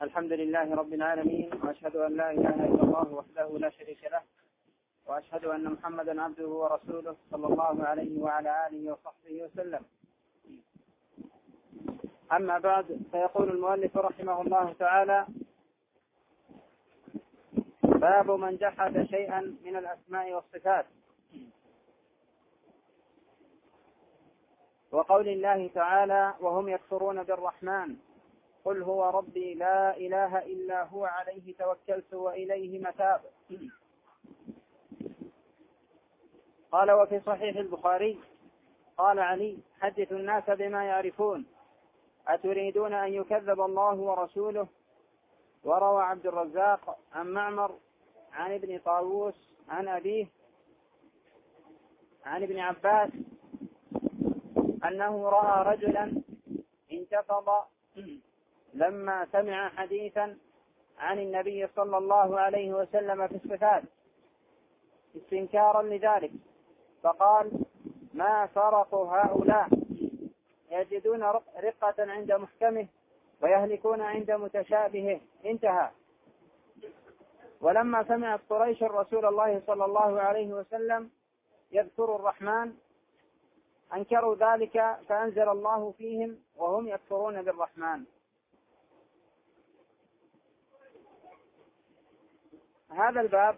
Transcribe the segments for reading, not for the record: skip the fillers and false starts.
الحمد لله رب العالمين، وأشهد أن لا إله إلا الله وحده لا شريك له، وأشهد أن محمدا عبده ورسوله صلى الله عليه وعلى آله وصحبه وسلم. أما بعد، فيقول المؤلف رحمه الله تعالى: باب من جحد شيئا من الأسماء والصفات. وقول الله تعالى: وهم يكفرون بالرحمن قل هو ربي لا إله إلا هو عليه توكلت وإليه متاب. قال: وفي صحيح البخاري قال علي: حدثوا الناس بما يعرفون، أتريدون أن يكذب الله ورسوله؟ وروى عبد الرزاق عن معمر عن ابن طاووس عن أبيه عن ابن عباس أنه رأى رجلا انتفض لما سمع حديثا عن النبي صلى الله عليه وسلم في الصفات استنكارا لذلك، فقال: ما فرق هؤلاء، يجدون رقة عند محكمه ويهلكون عند متشابهه. انتهى. ولما سمعت قريش رسول الله صلى الله عليه وسلم يذكر الرحمن أنكروا ذلك، فأنزل الله فيهم: وهم يكفرون بالرحمن. هذا الباب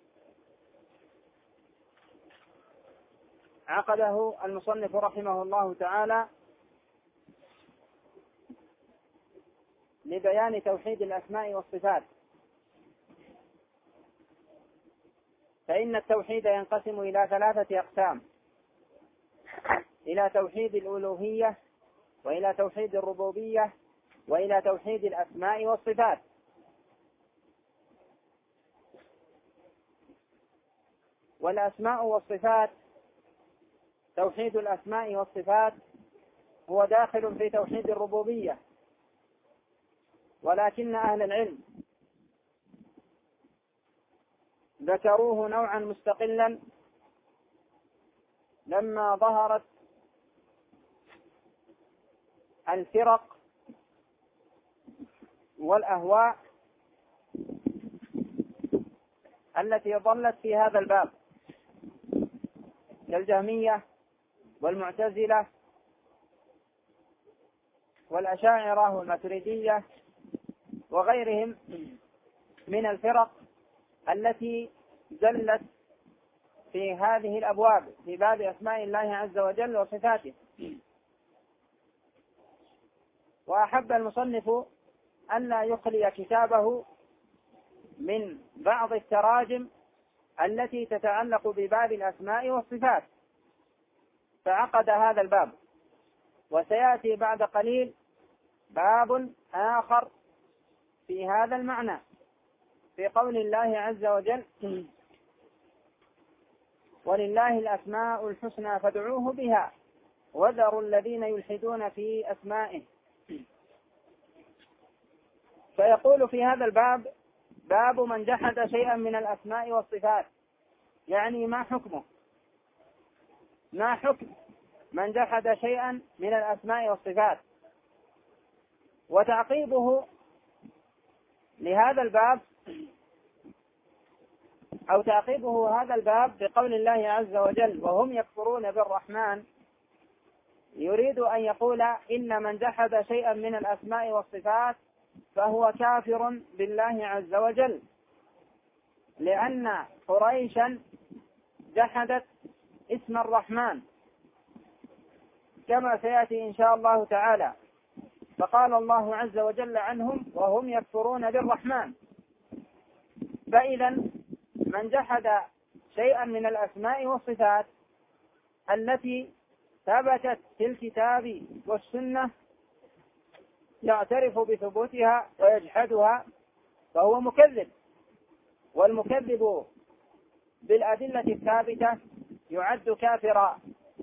عقده المصنف رحمه الله تعالى لبيان توحيد الأسماء والصفات، فإن التوحيد ينقسم إلى 3 أقسام: إلى توحيد الألوهية، وإلى توحيد الربوبية، وإلى توحيد الأسماء والصفات. والأسماء والصفات، توحيد الأسماء والصفات هو داخل في توحيد الربوبية، ولكن أهل العلم ذكروه نوعا مستقلا لما ظهرت الفرق والأهواء التي ضلت في هذا الباب كالجهمية والمعتزلة والأشاعرة والماتريدية وغيرهم من الفرق التي زلت في هذه الأبواب، في باب أسماء الله عز وجل وصفاته. وأحب المصنف ألا يخلي كتابه من بعض التراجم التي تتعلق بباب الأسماء والصفات، فعقد هذا الباب. وسيأتي بعد قليل باب آخر في هذا المعنى، في قول الله عز وجل: ولله الأسماء الحسنى فادعوه بها وذروا الذين يلحدون في أسمائه. فيقول في هذا الباب: باب من جحد شيئا من الأسماء والصفات، يعني ما حكمه؟ ما حكم من جحد شيئا من الأسماء والصفات؟ وتعقيبه لهذا الباب، أو تعقيبه هذا الباب بقول الله عز وجل: وهم يكفرون بالرحمن، يريد أن يقول إن من جحد شيئا من الأسماء والصفات فهو كافر بالله عز وجل، لأن قريشا جحدت اسم الرحمن كما سيأتي إن شاء الله تعالى. فقال الله عز وجل عنهم: وهم يكفرون بالرحمن. فإذا من جحد شيئا من الأسماء والصفات التي ثبتت في الكتاب والسنة يعترف بثبوتها ويجحدها فهو مكذب، والمكذب بالأدلة الثابتة يعد كافرا.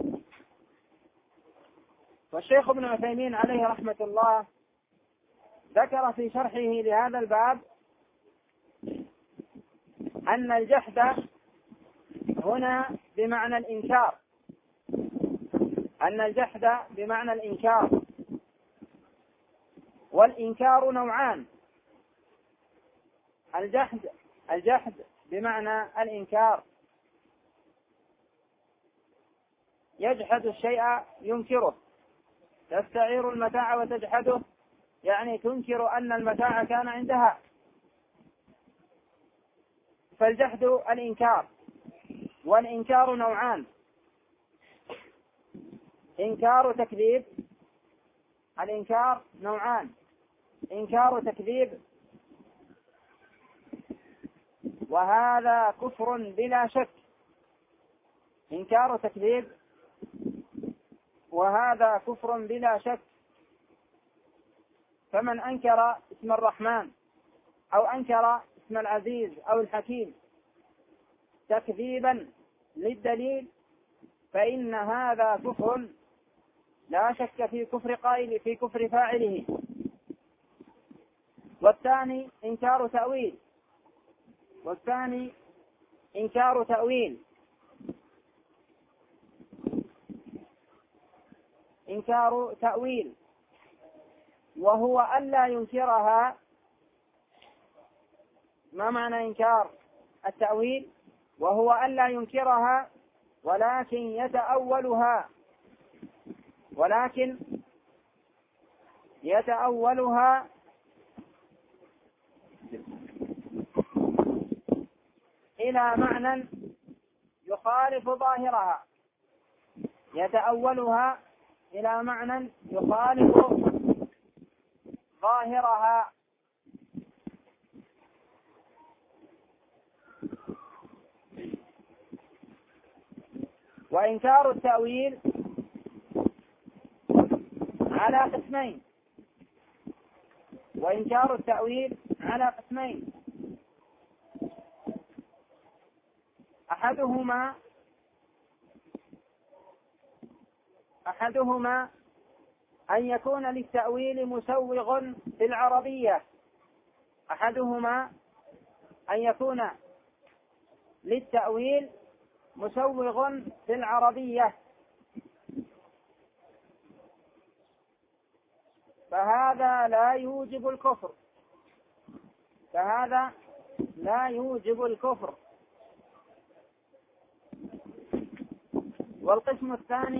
والشيخ ابن عثيمين عليه رحمة الله ذكر في شرحه لهذا الباب أن الجحد هنا بمعنى الإنكار، أن الجحد بمعنى الإنكار، والإنكار نوعان: الجحد بمعنى الإنكار، يجحد الشيء ينكره. تستعير المتاع وتجحده، يعني تنكر أن المتاع كان عندها. فالجحد الإنكار، والإنكار نوعان: إنكار تكذيب. الإنكار نوعان: إنكار تكذيب، وهذا كفر بلا شك. إنكار تكذيب وهذا كفر بلا شك. فمن أنكر اسم الرحمن أو أنكر اسم العزيز أو الحكيم تكذيبا للدليل فإن هذا كفر لا شك في كفر فاعله. والثاني إنكار تأويل، إنكار تأويل وهو ألا ينكرها. ما معنى إنكار التأويل؟ وهو ألا ينكرها ولكن يتأولها إلى معنى يخالف ظاهرها. يتأولها إلى معنى يخالف ظاهرها. وإنكار التأويل على قسمين. أحدهما أن يكون للتأويل مسوغ في العربية. فهذا لا يوجب الكفر. والقسم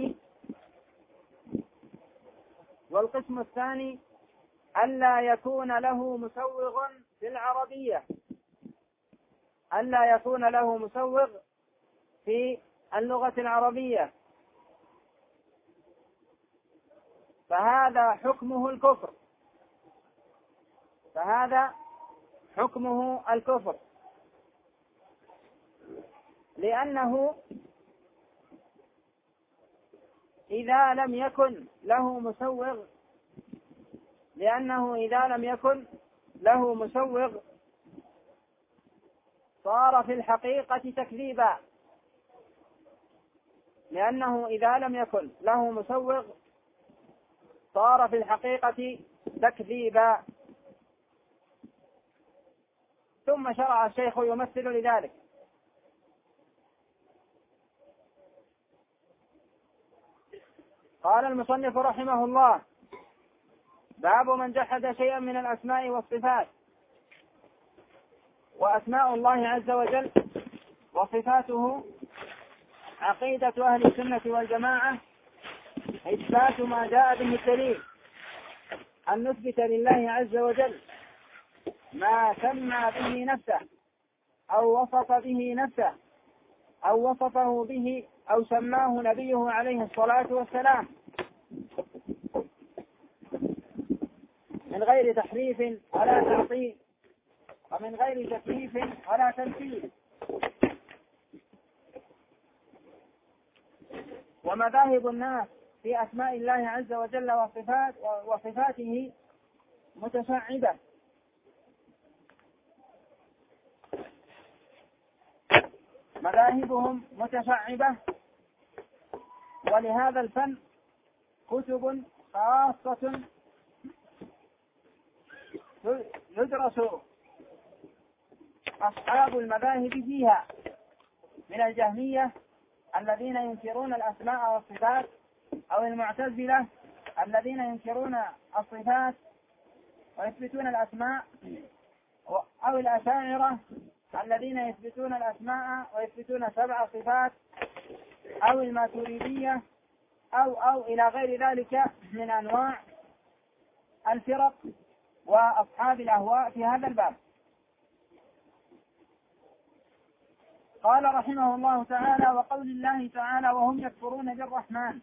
الثاني ألا يكون له مسوغ في العربية، ألا يكون له مسوغ في اللغة العربية، فهذا حكمه الكفر. لأنه إذا لم يكن له مسوغ صار في الحقيقة تكذيبا. ثم شرع الشيخ يمثل لذلك. قال المصنف رحمه الله: باب من جحد شيئا من الأسماء والصفات. وأسماء الله عز وجل وصفاته عقيدة أهل السنة والجماعة إثبات ما جاء به الدليل، أن نثبت لله عز وجل ما سمى به نفسه أو وصف به نفسه أو وصفه به أو سماه نبيه عليه الصلاة والسلام، من غير تحريف ولا تعطيل ومن غير تكييف ولا تمثيل. ومذاهب الناس في أسماء الله عز وجل وصفاته متشعبة، مذاهبهم متشعبة. ولهذا الفن كتب خاصة يدرس أصحاب المذاهب فيها، من الجهمية الذين ينكرون الأسماء والصفات، أو المعتزلة الذين ينكرون الصفات ويثبتون الأسماء، أو الأشاعرة الذين يثبتون الأسماء ويثبتون 7 صفات، أو الماتريدية أو إلى غير ذلك من أنواع الفرق وأصحاب الأهواء في هذا الباب. قال رحمه الله تعالى: وقول الله تعالى: وهم يكفرون بالرحمن.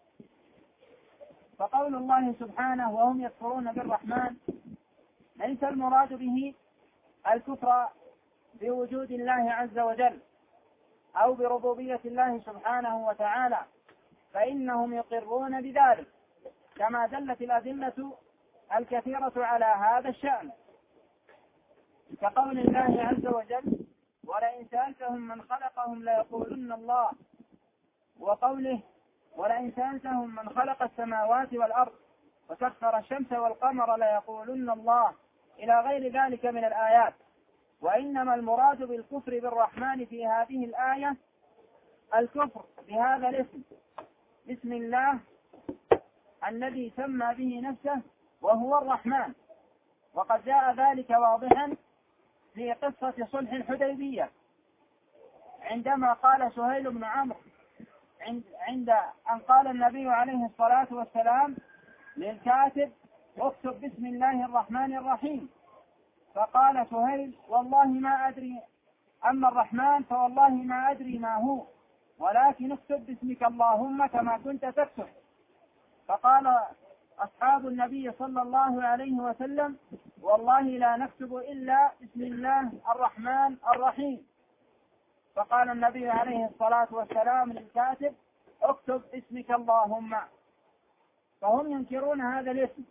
فقول الله سبحانه: وهم يكفرون بالرحمن، ليس المراد به الكفر بوجود الله عز وجل أو بربوبية الله سبحانه وتعالى، فإنهم يقرون بذلك كما دلت الأدلة الكثيرة على هذا الشأن، كقول الله عز وجل: ولئن سألتهم من خلقهم ليقولن الله، وقوله: ولئن سألتهم من خلق السماوات والأرض وسخر الشمس والقمر ليقولن الله، إلى غير ذلك من الآيات. وإنما المراد بالكفر بالرحمن في هذه الآية الكفر بهذا الاسم، بسم الله الذي سمى به نفسه وهو الرحمن. وقد جاء ذلك واضحا في قصة صلح الحديبية، عندما قال سهيل بن عمرو عند أن قال النبي عليه الصلاة والسلام للكاتب: اكتب بسم الله الرحمن الرحيم، فقال سهيل: والله ما أدري، أما الرحمن فوالله ما أدري ما هو، ولكن اكتب باسمك اللهم كما كنت تكتب. فقال أصحاب النبي صلى الله عليه وسلم: والله لا نكتب إلا بسم الله الرحمن الرحيم. فقال النبي عليه الصلاة والسلام للكاتب: اكتب اسمك اللهم. فهم ينكرون هذا الاسم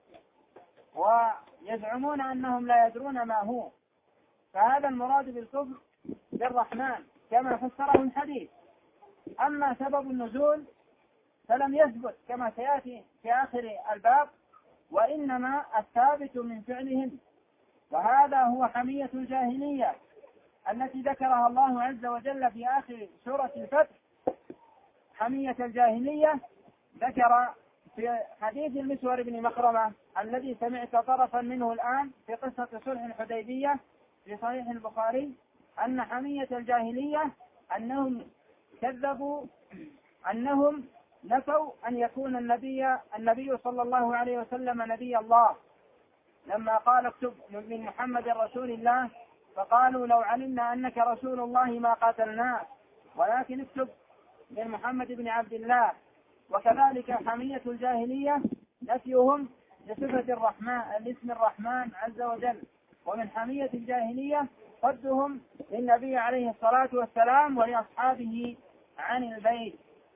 ويزعمون أنهم لا يدرون ما هو، فهذا المراد بالكفر بالرحمن كما فسره الحديث. أما سبب النزول فلم يثبت كما سيأتي في آخر الباب، وإنما الثابت من فعلهم، وهذا هو حمية الجاهلية التي ذكرها الله عز وجل في آخر سورة الفتح. حمية الجاهلية ذكر في حديث المسور بن مخرمة الذي سمعت طرفا منه الآن في قصة صلح الحديبية في صحيح البخاري، أن حمية الجاهلية أنهم كذبوا، أنهم نفوا أن يكون النبي صلى الله عليه وسلم نبي الله، لما قال: اكتب من محمد رسول الله، فقالوا: لو علمنا أنك رسول الله ما قاتلناك، ولكن اكتب من محمد بن عبد الله. وكذلك حمية الجاهلية نفيهم لصفة الرحمن، لاسم الرحمن عز وجل. ومن حمية الجاهلية صدهم للنبي عليه الصلاة والسلام ولأصحابه عن البيت.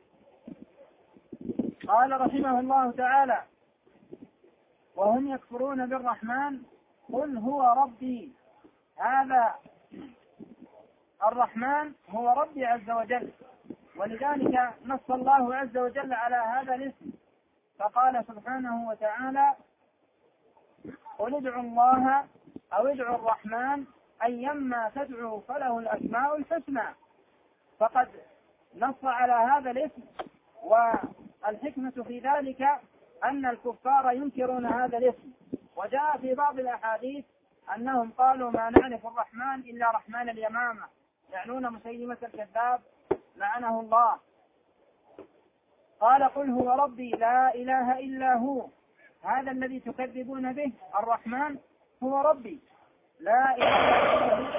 قال رحمه الله تعالى: وهم يكفرون بالرحمن قل هو ربي. هذا الرحمن هو ربي عز وجل، ولذلك نص الله عز وجل على هذا الاسم، فقال سبحانه وتعالى: قل ادعوا الله أو ادعوا الرحمن أيما تدعوا فله الأسماء الحسنى. فقد نص على هذا الاسم، والحكمة في ذلك أن الكفار ينكرون هذا الاسم. وجاء في بعض الأحاديث أنهم قالوا: ما نعرف الرحمن إلا رحمن اليمامة، يعنون مسيلمة الكذاب لعنه الله. قال: قل هو ربي لا إله إلا هو. هذا الذي تكذبون به الرحمن هو ربي لا إله إلا هو،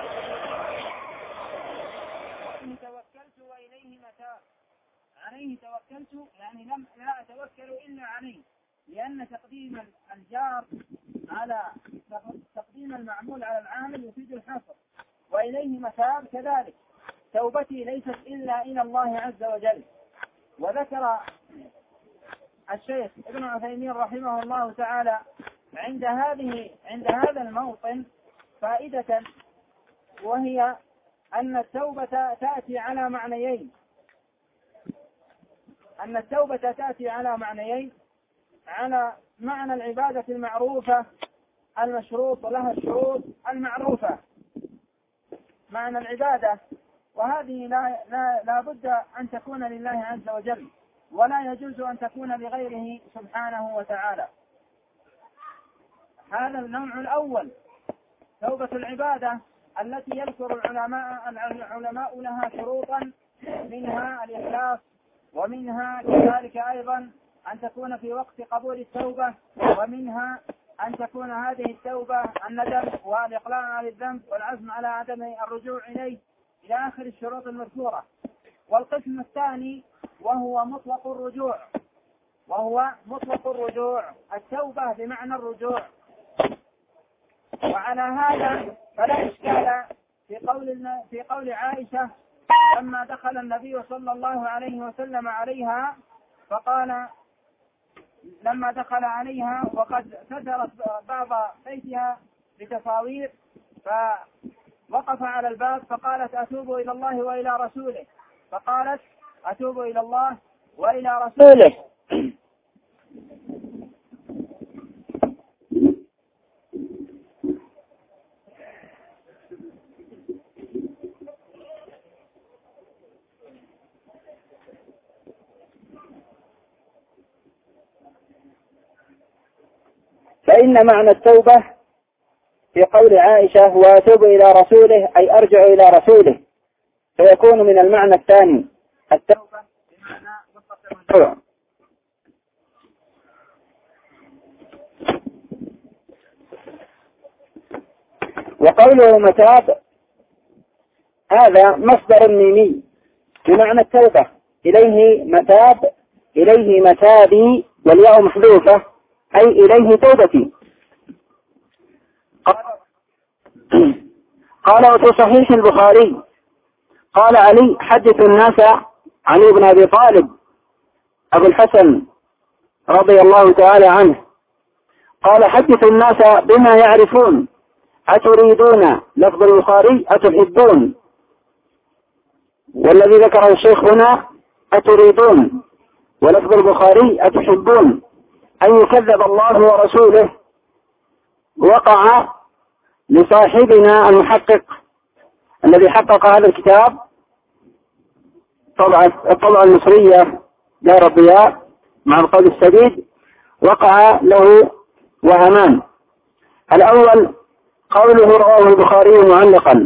عليه توكلت وإليه متاب. عليه توكلت يعني لا أتوكل إلا عليه، لأن تقديم الجار على تقديم المعمول على العامل يفيد الحصر. وإليه متاب كذلك، توبتي ليست إلا إلى الله عز وجل. وذكر الشيخ ابن عثيمين رحمه الله تعالى عند هذا الموطن فائدة، وهي أن التوبة تأتي على معنيين. على معنى العبادة المعروفة المشروط لها الشروط المعروفة، معنى العبادة، وهذه لا بد أن تكون لله عز وجل، ولا يجوز أن تكون لغيره سبحانه وتعالى. هذا النوع الأول. توبة العبادة التي يذكر العلماء لها شروطا، منها الإخلاص، ومنها كذلك أيضا أن تكون في وقت قبول التوبة، ومنها أن تكون هذه التوبة الندم والإقلاع عن الذنب والعزم على عدم الرجوع إليه إلى آخر الشروط المذكورة. والقسم الثاني وهو مطلق الرجوع، التوبة بمعنى الرجوع. وعلى هذا فلا إشكال في قول عائشة لما دخل النبي صلى الله عليه وسلم عليها، فقال لما دخل عليها وقد سترت بعض بيتها بتصاوير، فوقف على الباب فقالت أتوب إلى الله وإلى رسوله، فقالت أتوب إلى الله وإلى رسوله. فإن معنى التوبة في قول عائشة هو أتوب إلى رسوله أي أرجع إلى رسوله، فيكون من المعنى الثاني التوبة بمعنى مطلق الرجوع. وقوله متاب هذا مصدر ميمي بمعنى التوبة، إليه متاب، إليه متابي، والياء محذوفة أي إليه توبتي. قال في صحيح البخاري قال علي حدث الناس، علي بن أبي طالب أبو الحسن رضي الله تعالى عنه، قال حدث الناس بما يعرفون أتريدون، لفظ البخاري أتحبون، والذي ذكره الشيخ هنا أتريدون، ولفظ البخاري أتحبون، أن يكذب الله ورسوله. وقع لصاحبنا المحقق الذي حقق هذا الكتاب الطبعة المصرية دار الضياء مع القول السديد، وقع له وهمان. الأول قوله رواه البخاري معلقا،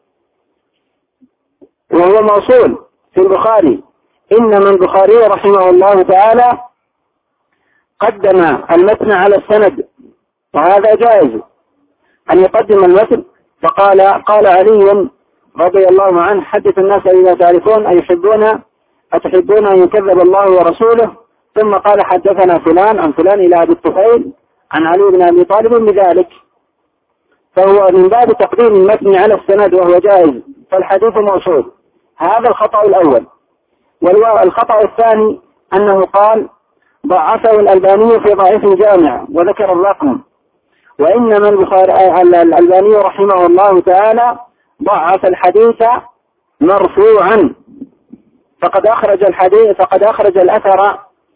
وهو موصول في البخاري، إنما البخاري رحمه الله تعالى قدم المتن على السند، وهذا جائز أن يقدم المتن. فقال علي رضي الله عنه حدث الناس بما تعرفون أتحبون أن يكذب الله ورسوله، ثم قال حدثنا فلان عن فلان إلى أبي الطفيل عن علي بن أبي طالب بذلك، فهو من باب تقديم المتن على السند وهو جائز، فالحديث موصول. هذا الخطأ الأول. والخطأ الثاني أنه قال ضعفه الألباني في ضعيف الجامع وذكر الرقم، وإنما الألباني رحمه الله تعالى ضعف الحديث مرفوعا، فقد أخرج الأثر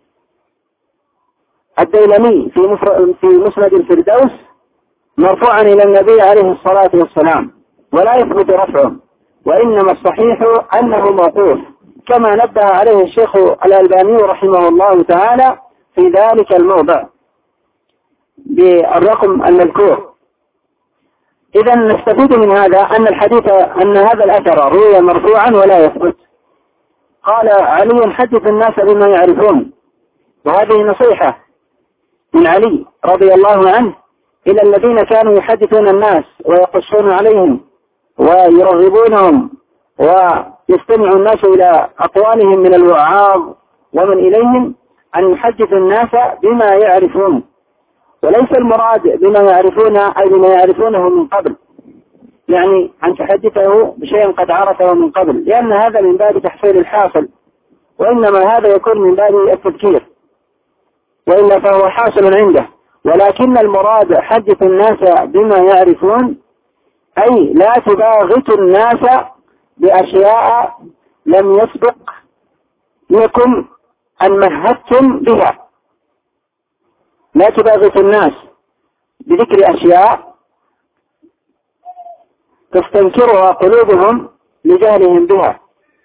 الديلمي في مسند الفردوس مرفوعا إلى النبي عليه الصلاة والسلام، ولا يثبت رفعه، وإنما الصحيح أنه موقوف، كما نبه عليه الشيخ الألباني رحمه الله تعالى في ذلك الموضع بالرقم المذكور. إذا نستفيد من هذا أن هذا الأثر روي مرفوعا ولا يثبت. قال علي حدث الناس بما يعرفون، وهذه نصيحة من علي رضي الله عنه إلى الذين كانوا يحدثون الناس ويقصون عليهم ويرغبونهم ويستمع الناس إلى أقوالهم من الوعاظ ومن إليهم، أن يحدث الناس بما يعرفون، وليس المراد بما يعرفون أي بما يعرفونه من قبل، يعني أن تحدثه بشيء قد عرفه من قبل، لأن هذا من باب تحصيل الحاصل، وإنما هذا يكون من باب التذكير، وإلا فهو حاصل عنده. ولكن المراد حدث الناس بما يعرفون أي لا تباغتوا الناس بأشياء لم يسبق لكم أن مهدتم بها، لا تباغتوا الناس بذكر أشياء تستنكرها قلوبهم لجهلهم بها،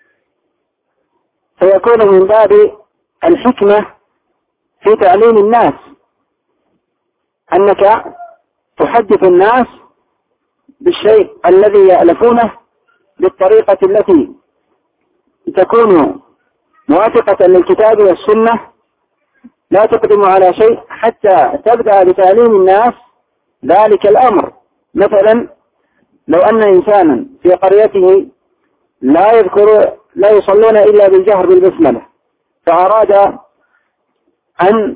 فيكون من باب الحكمة في تعليم الناس أنك تحدث الناس بالشيء الذي يألفونه بالطريقة التي تكون موافقة للكتاب والسنة، لا تقدم على شيء حتى تبدأ بتعليم الناس ذلك الأمر. مثلا لو أن إنسانا في قريته لا يصلون إلا بالجهر بالبسملة، فأراد أن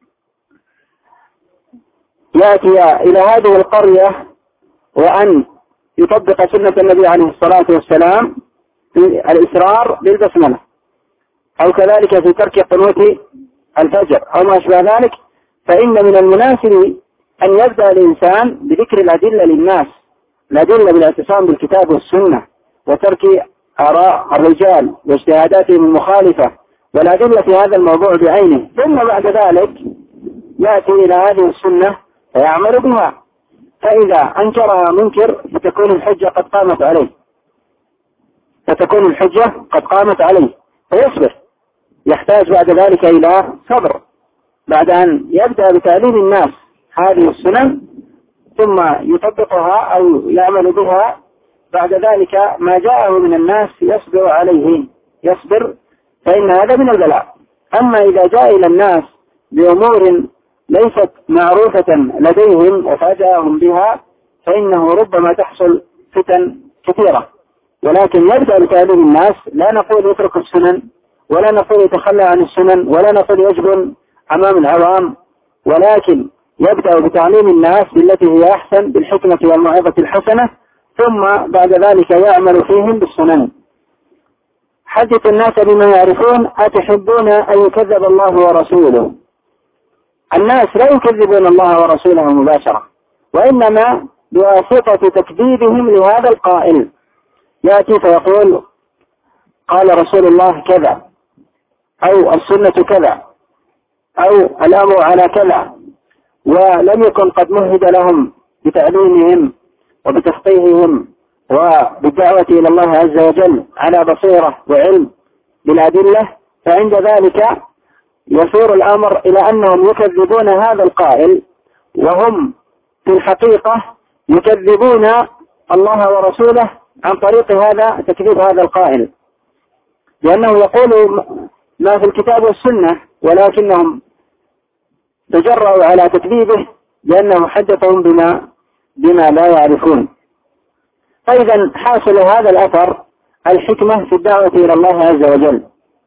يأتي إلى هذه القرية وأن يطبق سنة النبي عليه الصلاة والسلام في الإسرار بالبسملة، أو كذلك في ترك قنوت الفجر أو ما أشبه ذلك، فإن من المناسب أن يبدأ الإنسان بذكر الأدلة للناس، الأدلة بالاعتصام بالكتاب والسنة وترك آراء الرجال واجتهاداتهم المخالفة والأدلة في هذا الموضوع بعينه، ثم بعد ذلك يأتي إلى هذه السنة فيعمل بها. فإذا أنكرها منكر فتكون الحجة قد قامت عليه فيصبر، يحتاج بعد ذلك إلى صبر بعد أن يبدأ بتعليم الناس هذه السنن ثم يطبقها أو يعمل بها. بعد ذلك ما جاءه من الناس يصبر عليه، فإن هذا من البلاء. أما إذا جاء إلى الناس بأمور ليست معروفة لديهم وفاجأهم بها فإنه ربما تحصل فتن كثيرة. ولكن يبدأ بتعليم الناس، لا نقول يترك السنن ولا نقول يتخلى عن السنن ولا نقول يجبن أمام العوام، ولكن يبدأ بتعليم الناس بالتي هي أحسن بالحكمة والموعظة الحسنة، ثم بعد ذلك يعمل فيهم بالسنن. حدث الناس بما يعرفون أتحبون أن يكذب الله ورسوله. الناس لا يكذبون الله ورسوله مباشرة، وإنما بواسطة تكذيبهم لهذا القائل، يأتي فيقول قال رسول الله كذا، أو السنة كذا، أو الأمر على كذا، ولم يكن قد مهد لهم بتعليمهم وبتفقيههم وبالدعوة إلى الله عز وجل على بصيرة وعلم بالأدلة، فعند ذلك يصير الأمر إلى أنهم يكذبون هذا القائل، وهم في الحقيقة يكذبون الله ورسوله عن طريق هذا تكذيب هذا القائل، لأنه يقول ما في الكتاب والسنة، ولكنهم تجرؤوا على تكذيبه لأنه حدثهم بما لا يعرفون. فإذا حاصل هذا الأثر الحكمة في الدعوة إلى الله عز وجل،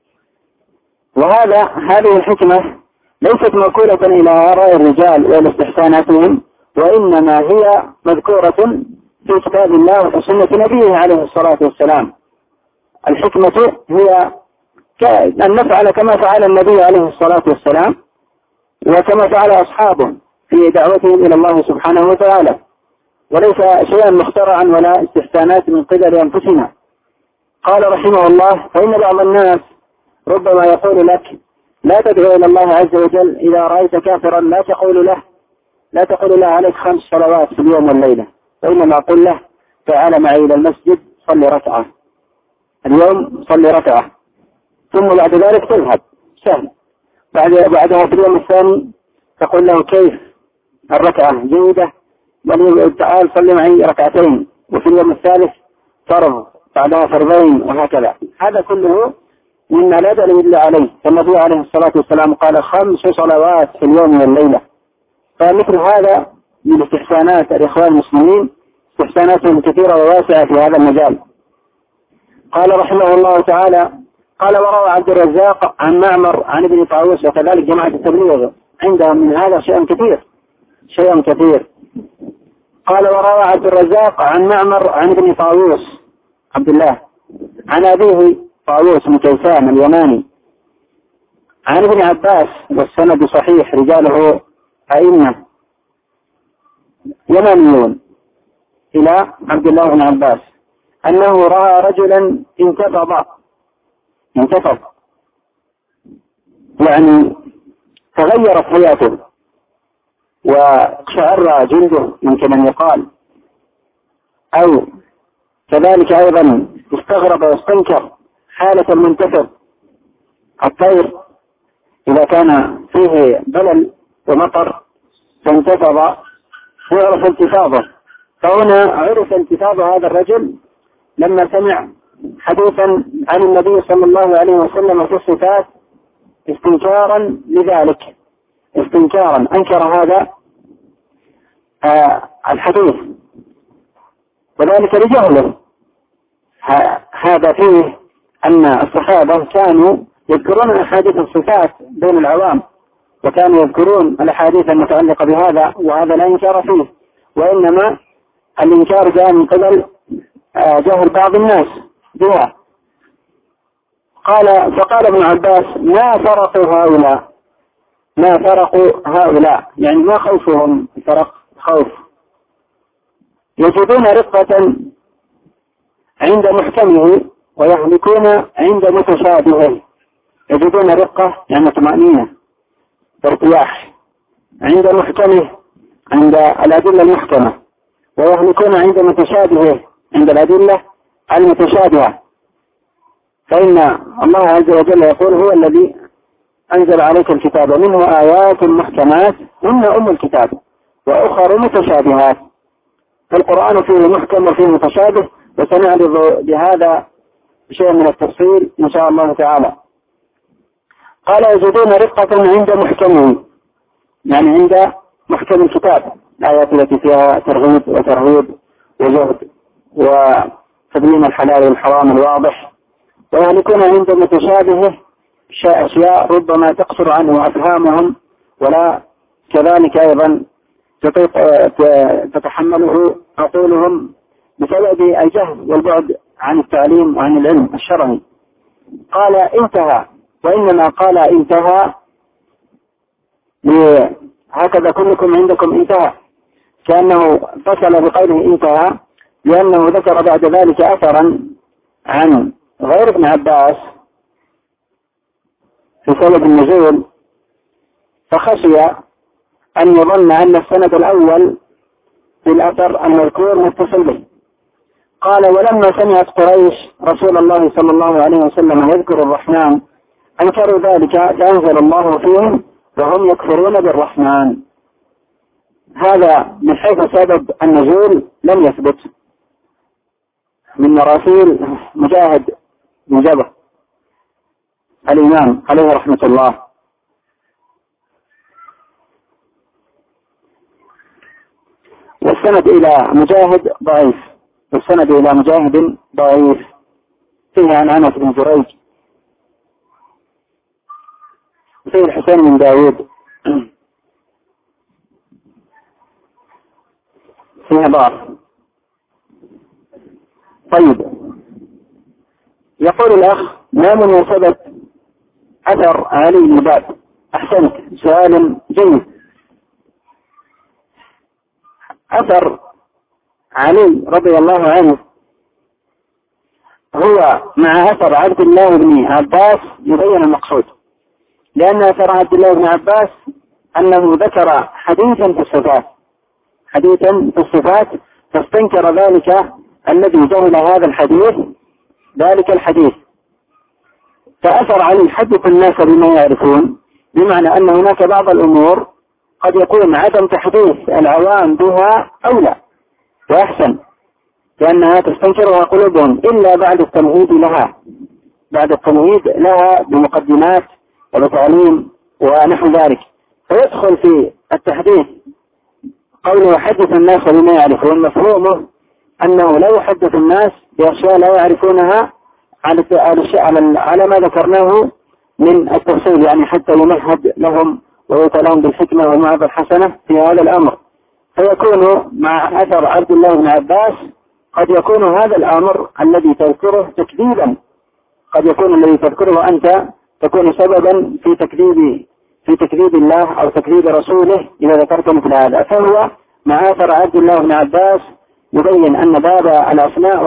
هذه الحكمة ليست موكولة إلى آراء الرجال وإلى استحساناتهم، وإنما هي مذكورة في كتاب الله وفي سنة نبيه عليه الصلاة والسلام. الحكمة هي أن نفعل كما فعل النبي عليه الصلاة والسلام وكما فعل أصحابه في دعوتهم إلى الله سبحانه وتعالى، وليس شيئا مخترعا ولا استحسانات من قبل أنفسنا. قال رحمه الله: فإن بعض الناس ربما يقول لك لا تدعو إلى الله عز وجل إذا رأيت كافرا لا تقول له عليك 5 صلوات في اليوم والليلة، وإنما قل له تعال معي إلى المسجد صلي ركعة اليوم، صلي ركعة، ثم بعد ذلك تذهب سهل. بعدها في اليوم الثاني تقول له كيف الركعة جيدة، بل تعال صلي معي 2 ركعتين، وفي اليوم الثالث فرض، بعدها فرضين، وهكذا. هذا كله مما لا دليل عليه، فالنبي عليه الصلاة والسلام قال 5 صلوات في اليوم والليلة. فمثل هذا من استحسانات الإخوان المسلمين، استحساناتهم كثيرة وواسعة في هذا المجال. قال رحمه الله تعالى: قال وروى عبد الرزاق عن معمر عن ابن طاووس، وكذلك جماعة التبليغ عندهم من هذا شيء كثير. قال وروى عبد الرزاق عن معمر عن ابن طاووس عبد الله عن أبيه طاووس بن كيسان اليماني عن ابن عباس، والسند صحيح، رجاله أئمة يمانيون، إلى عبد الله بن عباس أنه رأى رجلا انتفض، يعني تغيرت حياته وشعر جلده يمكن أن يقال، أو كذلك أيضا استغرب واستنكر حالة المنتفض. الطير إذا كان فيه بلل ومطر فانتفض يعرف انتفاضه، فهنا عرف انتساب هذا الرجل لما سمع حديثا عن النبي صلى الله عليه وسلم في الصفات استنكارا لذلك، استنكارا أنكر هذا الحديث، وذلك لجهله. هذا فيه أن الصحابة كانوا يذكرون أحاديث الصفات بين العوام، وكانوا يذكرون الأحاديث المتعلقة بهذا، وهذا لا إنكار فيه، وإنما الإنكار جاء من قبل جهل بعض الناس بها. فقال ابن عباس: ما فرقوا هؤلاء، يعني ما خوفهم فرق خوف، يجدون رقة عند محكمه ويهلكون عند متشابهه. يجدون رقة يعني طمأنينة ارتياح عند محكمه، عند الأدلة المحكمة، ويهلكون عند متشابهه، عند الأدلة المتشابهة. فإن الله عز وجل يقول: هو الذي أنزل عليك الكتاب منه آيات محكمات هن أم الكتاب وأخر متشابهات. فالقرآن فيه محكم وفيه متشابه، وسنعرض بهذا شيء من التفصيل إن شاء الله تعالى. قال: يجدون رقة عند محكمه، يعني عند محكم الكتاب، الآيات التي فيها ترغيب وترهيب وزهد وتبيين الحلال والحرام الواضح، ويهلكون عند متشابهه أشياء ربما تقصر عنه أفهامهم، ولا كذلك أيضا تتحمله عقولهم بسبب الجهل والبعد عن التعليم وعن العلم الشرعي. قال: انتهى، وإنما قال انتهى هكذا كلكم عندكم انتهى، كأنه فصل بقوله انتهى، لأنه ذكر بعد ذلك أثرا عن غير ابن عباس في سبب النزول، فخشي أن يظن أن السند الأول في الأثر المذكور متصل به. قال: ولما سمعت قريش رسول الله صلى الله عليه وسلم يذكر الرحمن أنكروا ذلك، فأنزل الله فيهم وهم يكفرون بالرحمن. هذا من حيث سبب النزول لم يثبت من مراسيل مجاهد بن جبر الإمام عليه رحمة الله. والسند إلى مجاهد ضعيف، والسند إلى مجاهد ضعيف، فيه عن أنس بن جريج، وفيه الحسين بن داود، فيه ضعف. طيب، يقول الأخ: ما مناسبة أثر علي بن باب؟ أحسنت، سؤال جيد. أثر علي رضي الله عنه هو مع أثر عبد الله بن عباس يبين المقصود، لأن أثر عبد الله بن عباس أنه ذكر حديثا في الصفات فاستنكر ذلك الذي جهل هذا الحديث ذلك الحديث. فأثر علي حدث الناس بما يعرفون، بمعنى أن هناك بعض الأمور قد يكون عدم تحديث العوام بها أولى وأحسن، لأنها تستنكرها قلوبهم إلا بعد التمهيد لها بمقدمات وبتعليم ونحو ذلك. فيدخل في التحديث قوله حدث الناس بما يعرفون، مفهومه أنه لا يحدث الناس بأشياء لا يعرفونها على ما ذكرناه من التفصيل، يعني حتى يمهد لهم ويتلهم بالحكمة والموعظة الحسنة في هذا الأمر. فيكون مع أثر عبد الله بن عباس قد يكون هذا الأمر الذي تذكره تكذيبا، قد يكون الذي تذكره أنت تكون سببا في تكذيب الله أو تكذيب رسوله إذا ذكرت مثل هذا. فهو مع أثر عبد الله بن عباس يبين أن باب الأسماء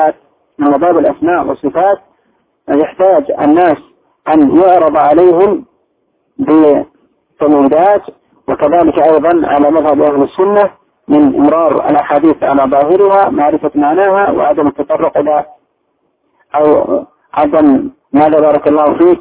والصفات يحتاج الناس أن يعرض عليهم بتمهيدات، وكذلك أيضا على مذهب أهل السنة من إمرار الأحاديث على ظاهرها، معرفة معناها، وعدم التطرق إلى أو عدم ماذا بارك الله فيك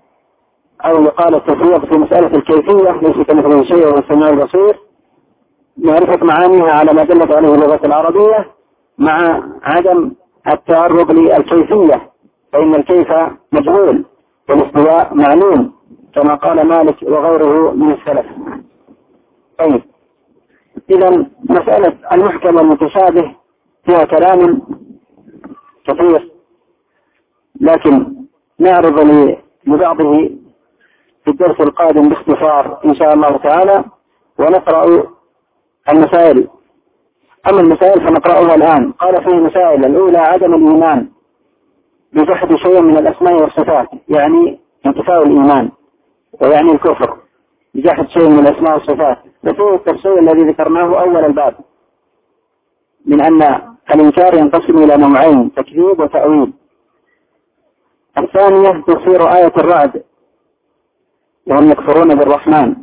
أو يقال التفريق في مسألة الكيفية، ليس كمثله شيء وهو السميع البصير، معرفة معانيها على ما دلت عليه اللغة العربية مع عدم التعرض للكيفية، فإن الكيف مجهول والاستواء معلوم كما قال مالك وغيره من السلف. طيب، إذا مسألة المحكم والمتشابه فيها كلام كثير، لكن نعرض لبعضه في الدرس القادم باختصار إن شاء الله تعالى، ونقرأ المسائل. أما المسائل فنقرأها الآن. قال فيه مسائل: الأولى عدم الإيمان بجحد شيء من الأسماء والصفات، يعني انتفاء الإيمان، ويعني الكفر بجحد شيء من الأسماء والصفات. وفيه التفسير الذي ذكرناه أول الباب من أن الإنكار ينقسم إلى نوعين: تكذيب وتأويل. الثانية تفسير آية الرعد: وهم يكفرون بالرحمن.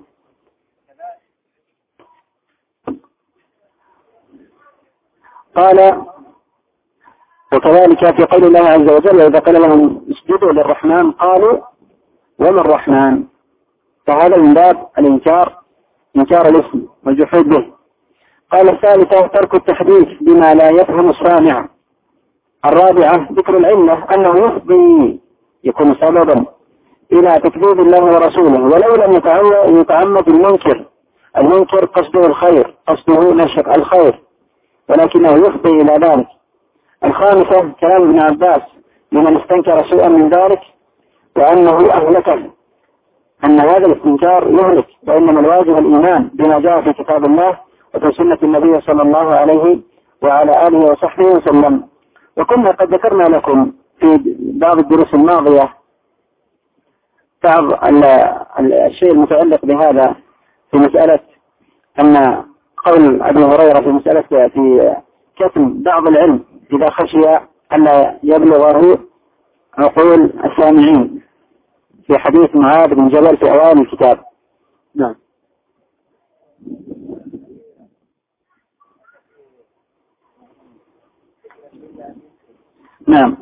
قال: وكذلك في قول الله عز وجل: وإذا قال لهم اسجدوا للرحمن قالوا وما الرحمن. فهذا من باب الإنكار، إنكار الاسم والجحود به. قال: الثالثة ترك التحديث بما لا يفهم السامع. الرابعة ذكر العلة أنه يفضي يكون سببا إلى تكذيب الله ورسوله ولو لم يتعمد المنكر. المنكر قصده الخير، قصده نشر الخير، ولكنه يفضي إلى ذلك. الخامسة كلام ابن عباس لمن استنكر شيئا من ذلك وأنه أهلكه، أن هذا الاستنكار يهلك، وإنما الواجب الإيمان بما جاء في كتاب الله وفي سنة النبي صلى الله عليه وعلى آله وصحبه وسلم. وكنا قد ذكرنا لكم في بعض الدروس الماضية بعض الشيء المتعلق بهذا، في مسألة أن قول أبي هريرة في مسألة في كتم بعض العلم إذا خشي ألا يبلغه عقول السامعين، في حديث معاذ بن جبل في أوائل الكتاب. نعم. نعم.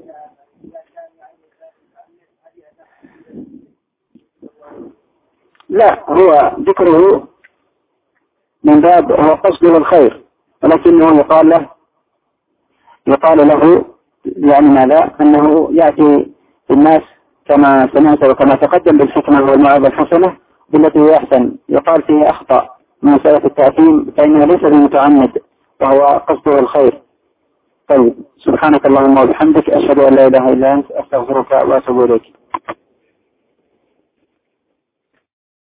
لا، هو ذكره من باب هو قصده الخير، ولكنه يقال له يعني ماذا؟ أنه يأتي الناس كما سمعت وكما تقدم بالحكمة والموعظة الحسنة بالتي هي أحسن. يقال فيه أخطأ من مسألة التأثيم فإنه ليس بمتعمد وهو قصده الخير. طيب، سبحانك اللهم وبحمدك، أشهد أن لا إله إلا أنت، أستغفرك وأتوب إليك.